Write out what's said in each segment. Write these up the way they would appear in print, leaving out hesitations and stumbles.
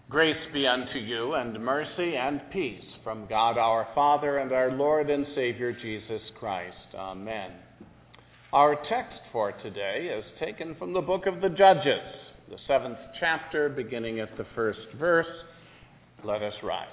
Grace be unto you, and mercy and peace from God our Father and our Lord and Savior Jesus Christ. Amen. Our text for today is taken from the book of the Judges, the 7th chapter, beginning at the first verse. Let us rise.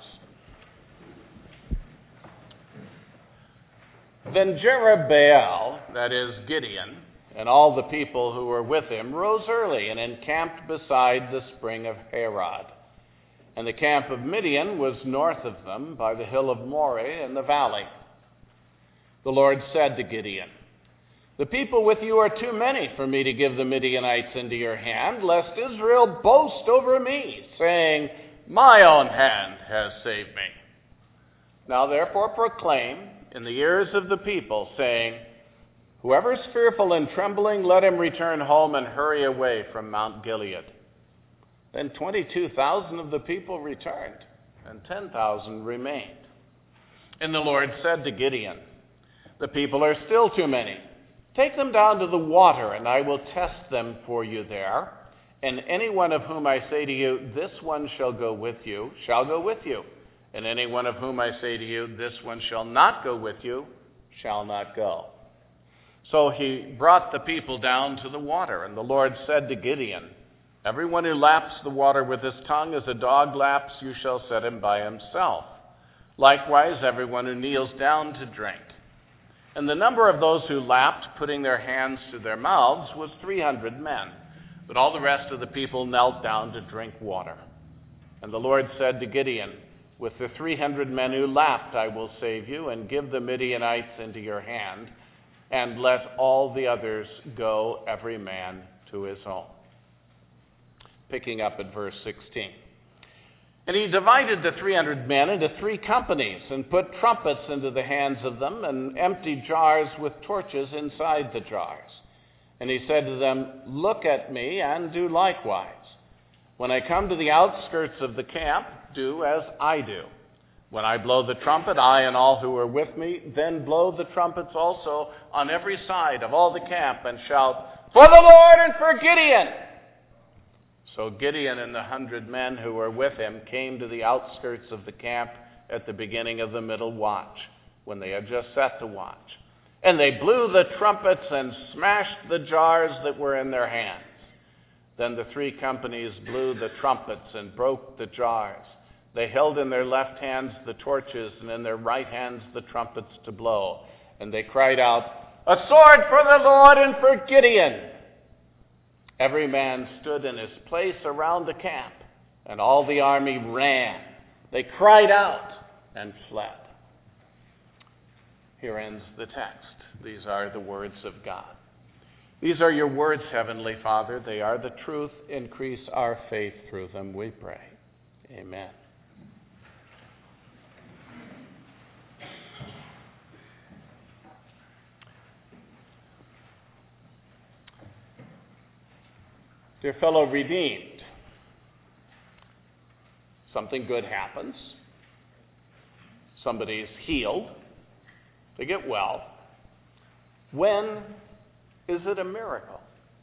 Then Jerubbaal, that is Gideon, and all the people who were with him rose early and encamped beside the spring of Harod. And the camp of Midian was north of them by the hill of Moreh in the valley. The Lord said to Gideon, "The people with you are too many for me to give the Midianites into your hand, lest Israel boast over me, saying, 'My own hand has saved me.' Now therefore proclaim in the ears of the people, saying, 'Whoever is fearful and trembling, let him return home and hurry away from Mount Gilead.' Then 22,000 of the people returned, and 10,000 remained. And the Lord said to Gideon, 'The people are still too many. Take them down to the water, and I will test them for you there. And any one of whom I say to you, 'This one shall go with you,' shall go with you. And any one of whom I say to you, 'This one shall not go with you,' shall not go." So he brought the people down to the water, and the Lord said to Gideon, "Everyone who laps the water with his tongue as a dog laps, you shall set him by himself. Likewise, everyone who kneels down to drink." And the number of those who lapped, putting their hands to their mouths, was 300 men. But all the rest of the people knelt down to drink water. And the Lord said to Gideon, "With the 300 men who lapped, I will save you, and give the Midianites into your hand, and let all the others go, every man to his home." Picking up at verse 16. And he divided the 300 men into 3 companies and put trumpets into the hands of them and empty jars with torches inside the jars. And he said to them, "Look at me and do likewise. When I come to the outskirts of the camp, do as I do. When I blow the trumpet, I and all who are with me, then blow the trumpets also on every side of all the camp and shout, 'For the Lord and for Gideon!'" So Gideon and the 100 men who were with him came to the outskirts of the camp at the beginning of the middle watch, when they had just set the watch. And they blew the trumpets and smashed the jars that were in their hands. Then the 3 companies blew the trumpets and broke the jars. They held in their left hands the torches and in their right hands the trumpets to blow. And they cried out, "A sword for the Lord and for Gideon!" Every man stood in his place around the camp, and all the army ran. They cried out and fled. Here ends the text. These are the words of God. These are your words, Heavenly Father. They are the truth. Increase our faith through them, we pray. Amen. Dear fellow redeemed, something good happens. Somebody's healed. They get well. When is it a miracle?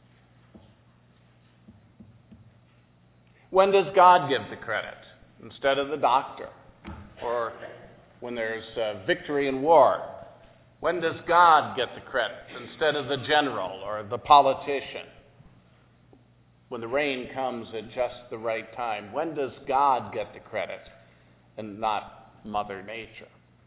When does God give the credit instead of the doctor? Or when there's victory in war, when does God get the credit instead of the general or the politician? When the rain comes at just the right time, when does God get the credit and not Mother Nature?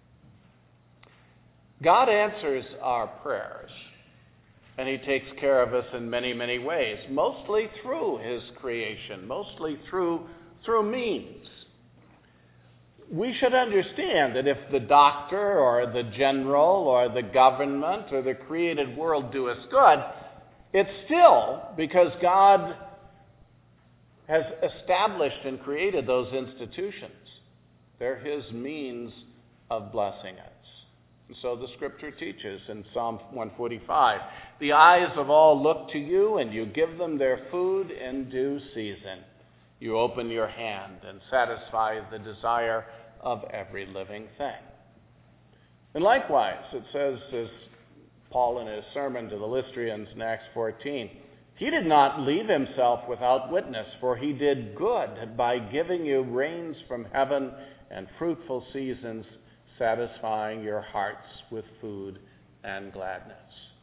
God answers our prayers, and he takes care of us in many, many ways, mostly through his creation, mostly through means. We should understand that if the doctor or the general or the government or the created world do us good, it's still because God has established and created those institutions. They're his means of blessing us. And so the scripture teaches in Psalm 145, "The eyes of all look to you, and you give them their food in due season. You open your hand and satisfy the desire of every living thing." And likewise, it says, as Paul in his sermon to the Lystrians in Acts 14, He did not leave himself without witness, for he did good by giving you rains from heaven and fruitful seasons, satisfying your hearts with food and gladness.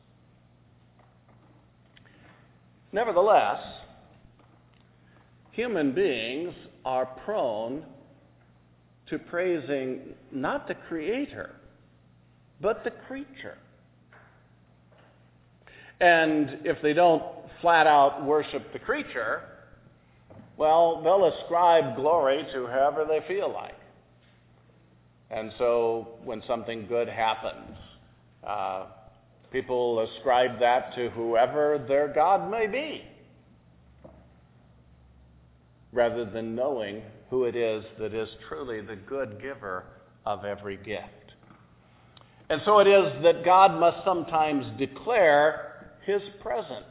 Nevertheless, human beings are prone to praising not the Creator, but the creature. And if they don't flat out worship the creature, well, they'll ascribe glory to whoever they feel like. And so when something good happens, people ascribe that to whoever their God may be, rather than knowing who it is that is truly the good giver of every gift. And so it is that God must sometimes declare his presence,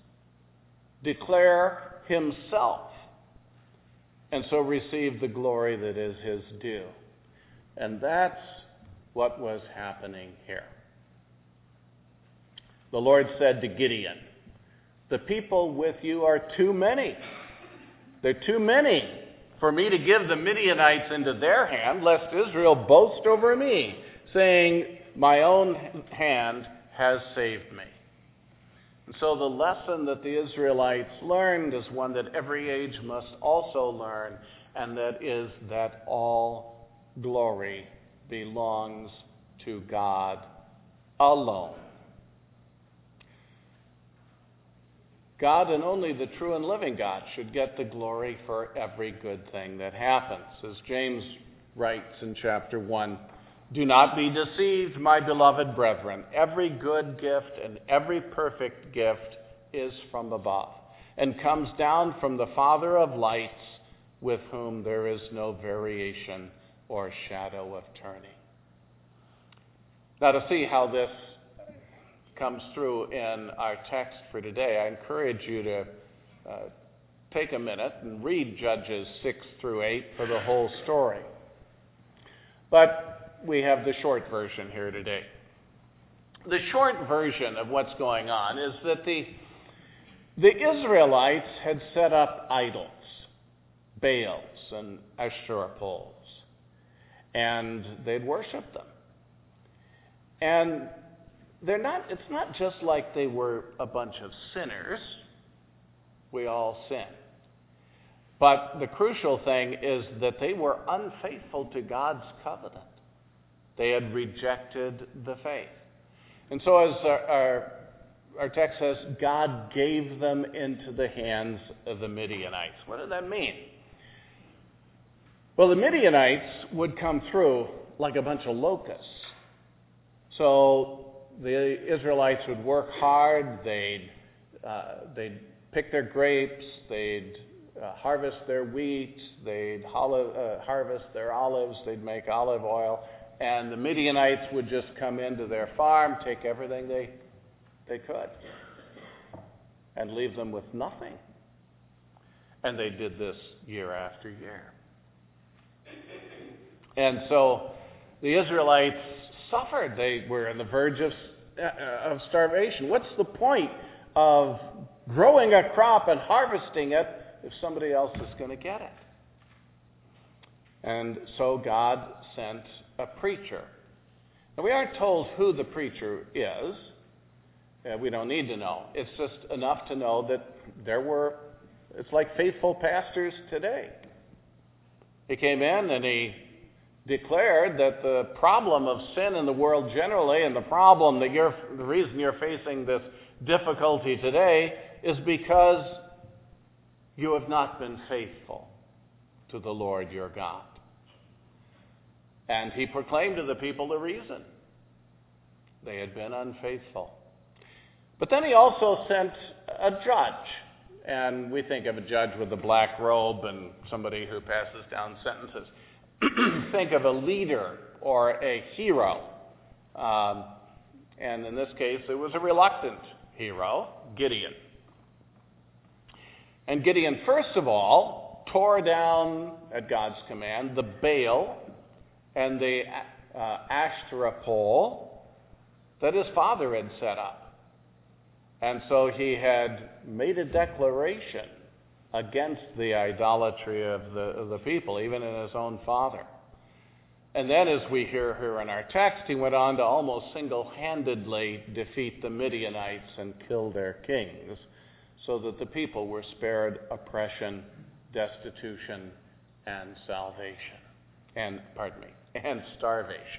declare himself, and so receive the glory that is his due. And that's what was happening here. The Lord said to Gideon, "The people with you are too many. They're too many for me to give the Midianites into their hand, lest Israel boast over me, saying, 'My own hand has saved me.'" And so the lesson that the Israelites learned is one that every age must also learn, and that is that all glory belongs to God alone. God, and only the true and living God, should get the glory for every good thing that happens. As James writes in chapter 1, "Do not be deceived, my beloved brethren. Every good gift and every perfect gift is from above, and comes down from the Father of lights, with whom there is no variation or shadow of turning." Now, to see how this comes through in our text for today, I encourage you to take a minute and read Judges 6 through 8 for the whole story. But we have the short version here today. The short version of what's going on is that the Israelites had set up idols, Baals and Asherah poles, and they'd worship them. And it's not just like they were a bunch of sinners. We all sin. But the crucial thing is that they were unfaithful to God's covenant. They had rejected the faith. And so as our text says, God gave them into the hands of the Midianites. What did that mean? Well, the Midianites would come through like a bunch of locusts. So the Israelites would work hard. They'd pick their grapes. They'd harvest their wheat. They'd harvest their olives. They'd make olive oil. And the Midianites would just come into their farm, take everything they could, and leave them with nothing. And they did this year after year. And so the Israelites suffered. They were on the verge of starvation. What's the point of growing a crop and harvesting it if somebody else is going to get it? And so God sent a preacher. Now, we aren't told who the preacher is. We don't need to know. It's just enough to know that it's like faithful pastors today. He came in and he declared that the problem of sin in the world generally, and the reason you're facing this difficulty today, is because you have not been faithful to the Lord your God. And he proclaimed to the people the reason. They had been unfaithful. But then he also sent a judge. And we think of a judge with a black robe and somebody who passes down sentences. Think of a leader or a hero. And in this case, it was a reluctant hero, Gideon. And Gideon, first of all, tore down, at God's command, the Baal and the Ashtoreth pole that his father had set up. And so he had made a declaration against the idolatry of the people, even in his own father. And then, as we hear here in our text, he went on to almost single-handedly defeat the Midianites and kill their kings, so that the people were spared oppression, destitution, and starvation.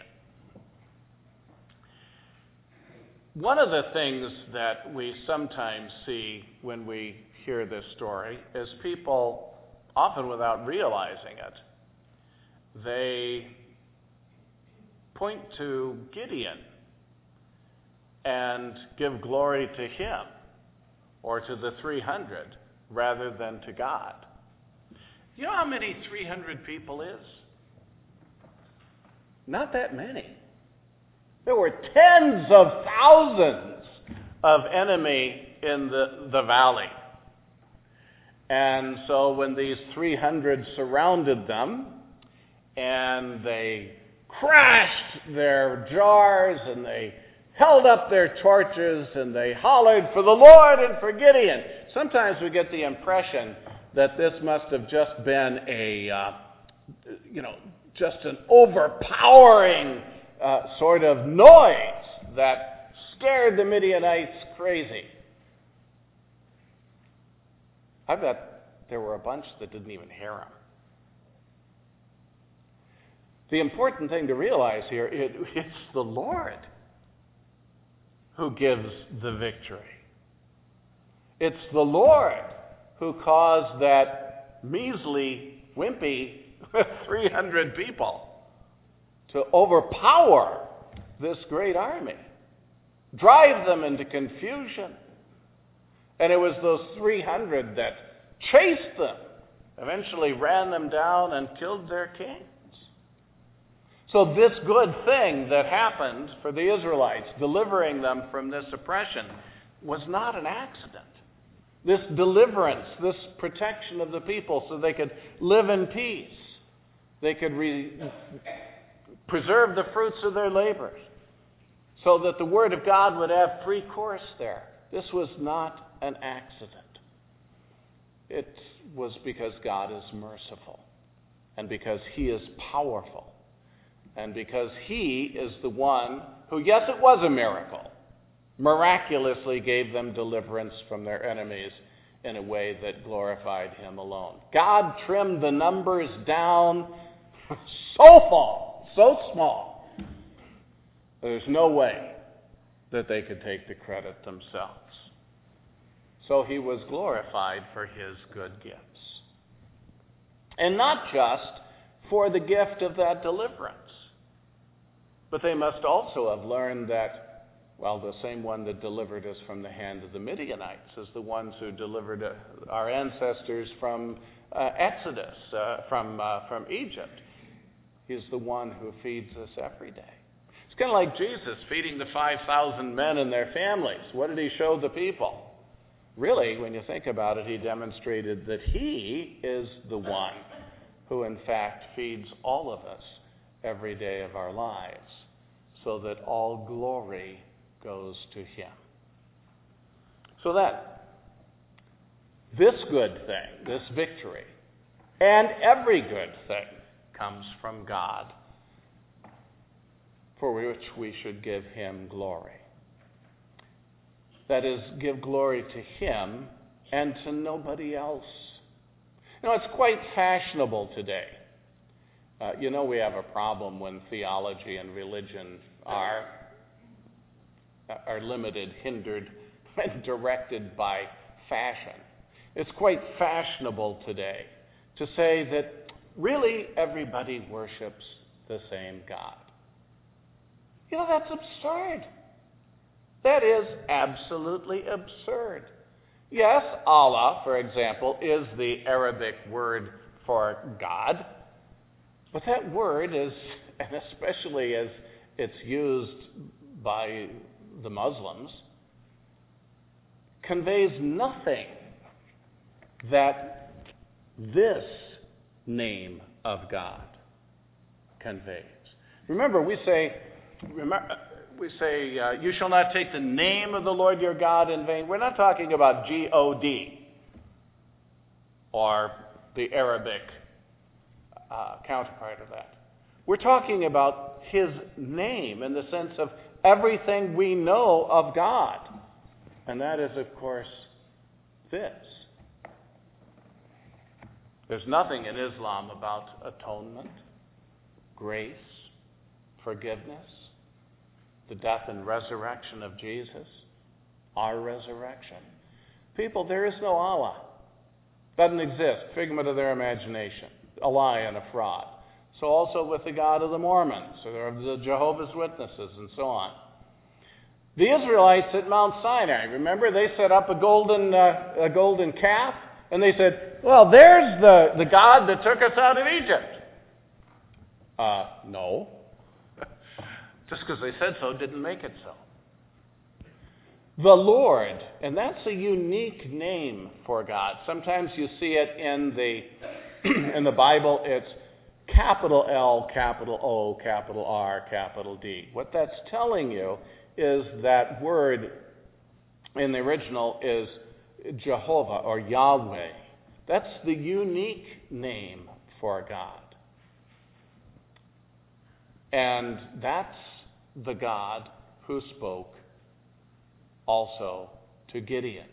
One of the things that we sometimes see when we hear this story is people, often without realizing it, they point to Gideon and give glory to him or to the 300 rather than to God. You know how many 300 people is? Not that many. There were tens of thousands of enemy in the valley. And so when these 300 surrounded them and they crashed their jars and they held up their torches and they hollered for the Lord and for Gideon. Sometimes we get the impression that this must have just been just an overpowering sort of noise that scared the Midianites crazy. I bet there were a bunch that didn't even hear him. The important thing to realize here, it's the Lord who gives the victory. It's the Lord who caused that measly, wimpy 300 people to overpower this great army, drive them into confusion. And it was those 300 that chased them, eventually ran them down and killed their kings. So this good thing that happened for the Israelites, delivering them from this oppression, was not an accident. This deliverance, this protection of the people so they could live in peace, they could preserve the fruits of their labors, so that the Word of God would have free course there. This was not an accident. It was because God is merciful, and because He is powerful, and because He is the one who, yes, it was a miracle, miraculously gave them deliverance from their enemies in a way that glorified Him alone. God trimmed the numbers down so small, there's no way that they could take the credit themselves. So He was glorified for His good gifts. And not just for the gift of that deliverance, but they must also have learned that, well, the same one that delivered us from the hand of the Midianites is the ones who delivered our ancestors from Exodus, from Egypt. He's the one who feeds us every day. It's kind of like Jesus feeding the 5,000 men and their families. What did He show the people? Really, when you think about it, He demonstrated that He is the one who, in fact, feeds all of us every day of our lives, so that all glory goes to Him. So that this good thing, this victory, and every good thing comes from God, for which we should give Him glory. That is, give glory to Him and to nobody else. You know, it's quite fashionable today. We have a problem when theology and religion are limited, hindered, and directed by fashion. It's quite fashionable today to say that really everybody worships the same God. That's absurd. That is absolutely absurd. Yes, Allah, for example, is the Arabic word for God. But that word is, and especially as it's used by the Muslims, conveys nothing that this name of God conveys. Remember, we say, you shall not take the name of the Lord your God in vain. We're not talking about G-O-D or the Arabic counterpart of that. We're talking about his name in the sense of everything we know of God. And that is, of course, this. There's nothing in Islam about atonement, grace, forgiveness, the death and resurrection of Jesus, our resurrection. People, there is no Allah. Doesn't exist. Figment of their imagination. A lie and a fraud. So also with the God of the Mormons, or the Jehovah's Witnesses, and so on. The Israelites at Mount Sinai, remember, they set up a golden calf, and they said, well, there's the God that took us out of Egypt. No. Just because they said so didn't make it so. The Lord, and that's a unique name for God. Sometimes you see it in the Bible, it's capital L, capital O, capital R, capital D. What that's telling you is that word in the original is Jehovah or Yahweh. That's the unique name for God. And that's the God who spoke also to Gideon.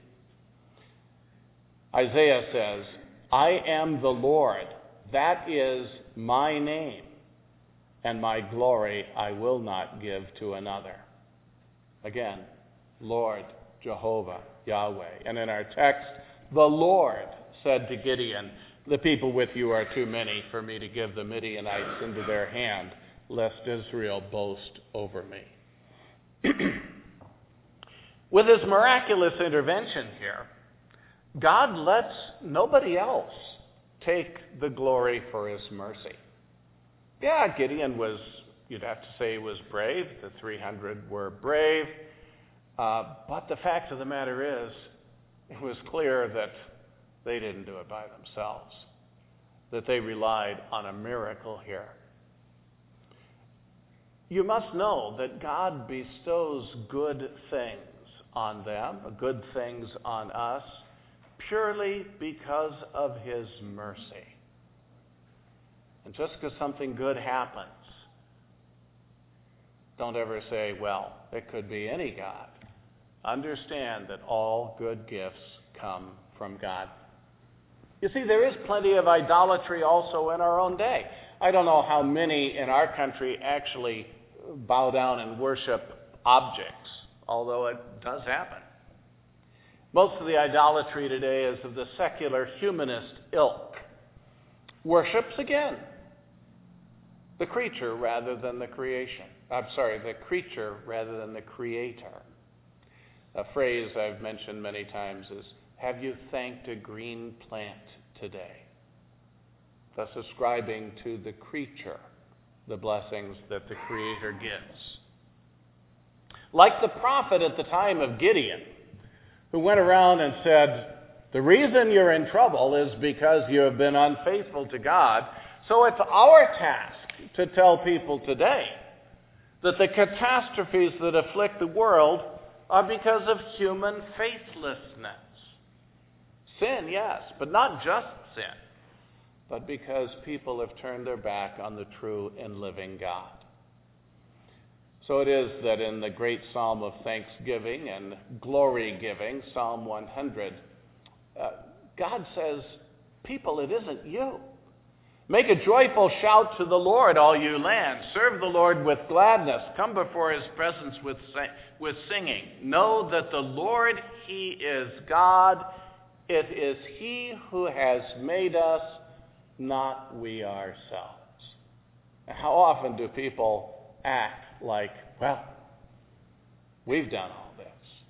Isaiah says, I am the Lord, that is my name, and my glory I will not give to another. Again, Lord, Jehovah, Yahweh. And in our text, the Lord said to Gideon, the people with you are too many for me to give the Midianites into their hand, lest Israel boast over me. With his miraculous intervention here, God lets nobody else take the glory for his mercy. Yeah, Gideon was, you'd have to say, was brave. The 300 were brave. But the fact of the matter is, it was clear that they didn't do it by themselves, that they relied on a miracle here. You must know that God bestows good things on them, good things on us, purely because of his mercy. And just because something good happens, don't ever say, well, it could be any God. Understand that all good gifts come from God. You see, there is plenty of idolatry also in our own day. I don't know how many in our country actually bow down and worship objects, although it does happen. Most of the idolatry today is of the secular humanist ilk. Worships, again, the creature rather than the creation. The creature rather than the creator. A phrase I've mentioned many times is, have you thanked a green plant today? Thus ascribing to the creature the blessings that the Creator gives. Like the prophet at the time of Gideon, who went around and said, the reason you're in trouble is because you have been unfaithful to God. So it's our task to tell people today that the catastrophes that afflict the world are because of human faithlessness. Sin, yes, but not just sin, but because people have turned their back on the true and living God. So it is that in the great psalm of thanksgiving and glory giving, Psalm 100, God says, people, it isn't you. Make a joyful shout to the Lord, all you lands. Serve the Lord with gladness. Come before his presence with singing. Know that the Lord, he is God. It is he who has made us, not we ourselves. How often do people act like, well, we've done all this.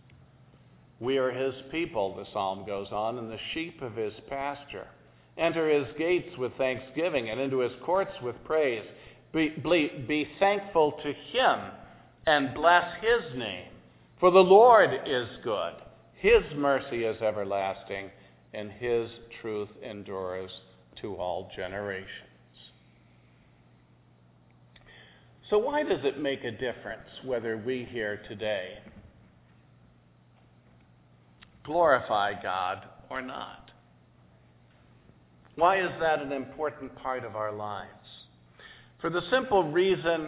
We are his people, the psalm goes on, and the sheep of his pasture. Enter his gates with thanksgiving and into his courts with praise. Be thankful to him and bless his name. For the Lord is good. His mercy is everlasting, and his truth endures to all generations. So why does it make a difference whether we here today glorify God or not? Why is that an important part of our lives? For the simple reason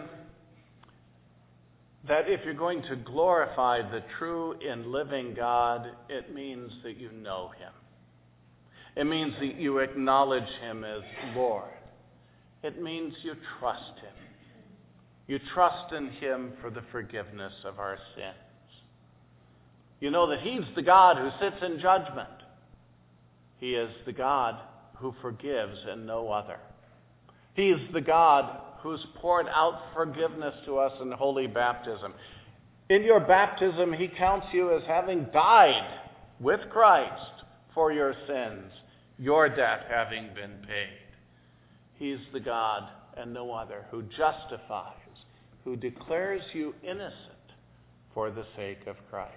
that if you're going to glorify the true and living God, it means that you know him. It means that you acknowledge him as Lord. It means you trust him. You trust in him for the forgiveness of our sins. You know that he's the God who sits in judgment. He is the God who forgives and no other. He is the God who's poured out forgiveness to us in holy baptism. In your baptism, he counts you as having died with Christ for your sins, your debt having been paid. He's the God and no other who justifies, who declares you innocent for the sake of Christ.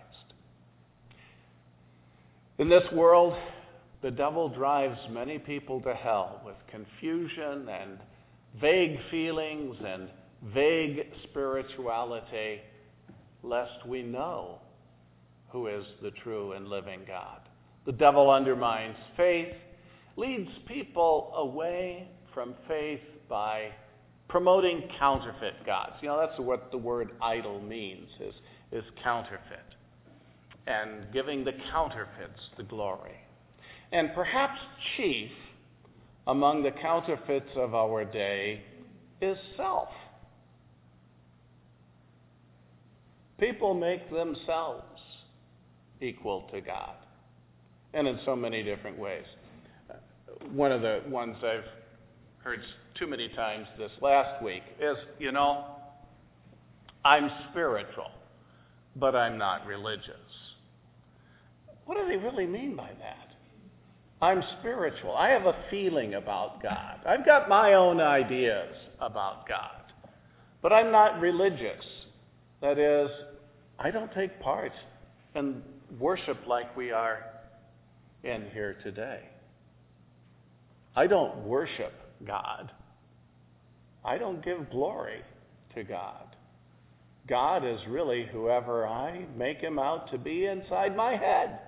In this world, the devil drives many people to hell with confusion and vague feelings and vague spirituality, lest we know who is the true and living God. The devil undermines faith, leads people away from faith by promoting counterfeit gods. You know, that's what the word idol means, is counterfeit. And giving the counterfeits the glory. And perhaps chief among the counterfeits of our day is self. People make themselves equal to God, and in so many different ways. One of the ones I've heard too many times this last week is, I'm spiritual, but I'm not religious. What do they really mean by that? I'm spiritual. I have a feeling about God. I've got my own ideas about God, but I'm not religious. That is, I don't take part in worship like we are in here today. I don't worship God. I don't give glory to God. God is really whoever I make him out to be inside my head.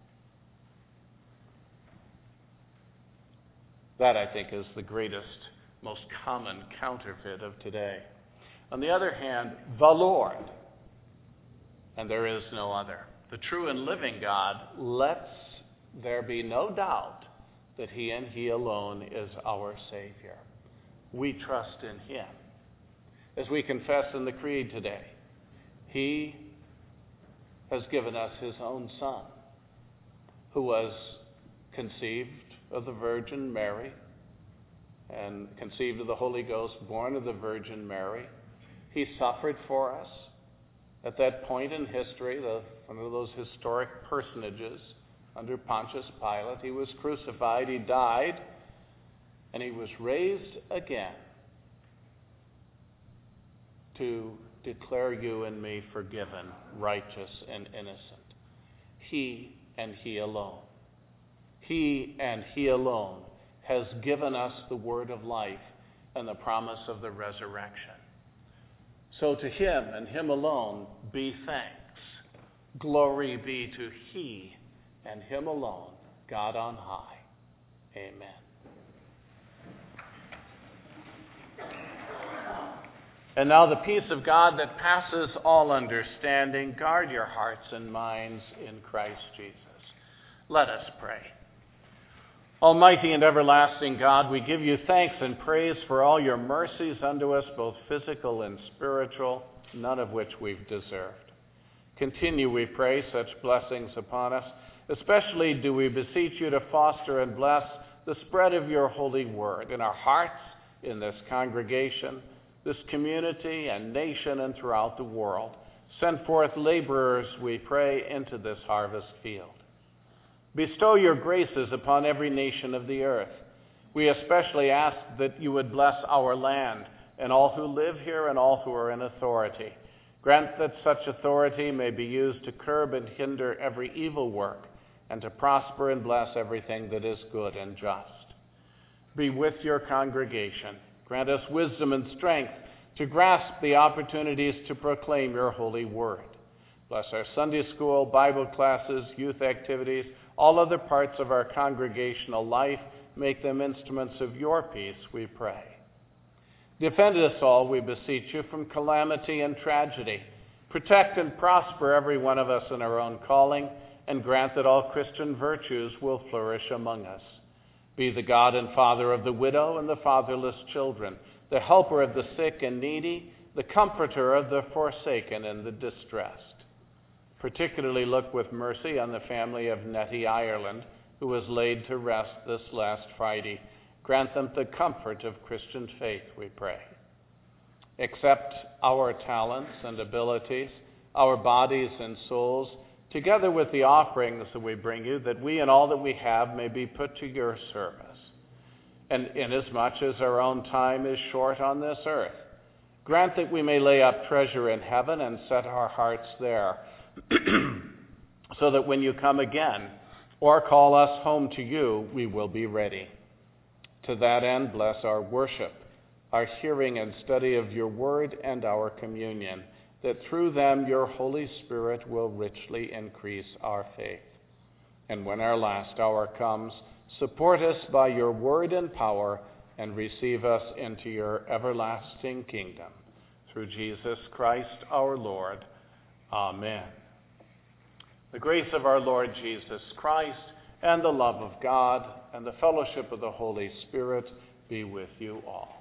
That, I think, is the greatest, most common counterfeit of today. On the other hand, the Lord, and there is no other. The true and living God lets there be no doubt that he and he alone is our Savior. We trust in him. As we confess in the Creed today, he has given us his own Son, who was conceived of the Virgin Mary and conceived of the Holy Ghost, born of the Virgin Mary. He suffered for us. At that point in history, one of those historic personages under Pontius Pilate, he was crucified, he died, and he was raised again to declare you and me forgiven, righteous, and innocent. He and he alone. He and he alone has given us the word of life and the promise of the resurrection. So to him and him alone be thanks. Glory be to he and him alone, God on high. Amen. And now the peace of God that passes all understanding, guard your hearts and minds in Christ Jesus. Let us pray. Almighty and everlasting God, we give you thanks and praise for all your mercies unto us, both physical and spiritual, none of which we've deserved. Continue, we pray, such blessings upon us. Especially do we beseech you to foster and bless the spread of your holy word in our hearts, in this congregation, this community and nation, and throughout the world. Send forth laborers, we pray, into this harvest field. Bestow your graces upon every nation of the earth. We especially ask that you would bless our land and all who live here and all who are in authority. Grant that such authority may be used to curb and hinder every evil work and to prosper and bless everything that is good and just. Be with your congregation. Grant us wisdom and strength to grasp the opportunities to proclaim your holy word. Bless our Sunday school, Bible classes, youth activities, all other parts of our congregational life. Make them instruments of your peace, we pray. Defend us all, we beseech you, from calamity and tragedy. Protect and prosper every one of us in our own calling, and grant that all Christian virtues will flourish among us. Be the God and Father of the widow and the fatherless children, the helper of the sick and needy, the comforter of the forsaken and the distressed. Particularly look with mercy on the family of Nettie Ireland, who was laid to rest this last Friday. Grant them the comfort of Christian faith, we pray. Accept our talents and abilities, our bodies and souls, together with the offerings that we bring you, that we and all that we have may be put to your service. And inasmuch as our own time is short on this earth, grant that we may lay up treasure in heaven and set our hearts there, so that when you come again or call us home to you, we will be ready. To that end, bless our worship, our hearing and study of your word, and our communion, that through them your Holy Spirit will richly increase our faith. And when our last hour comes, support us by your word and power, and receive us into your everlasting kingdom. Through Jesus Christ our Lord. Amen. The grace of our Lord Jesus Christ, and the love of God, and the fellowship of the Holy Spirit be with you all.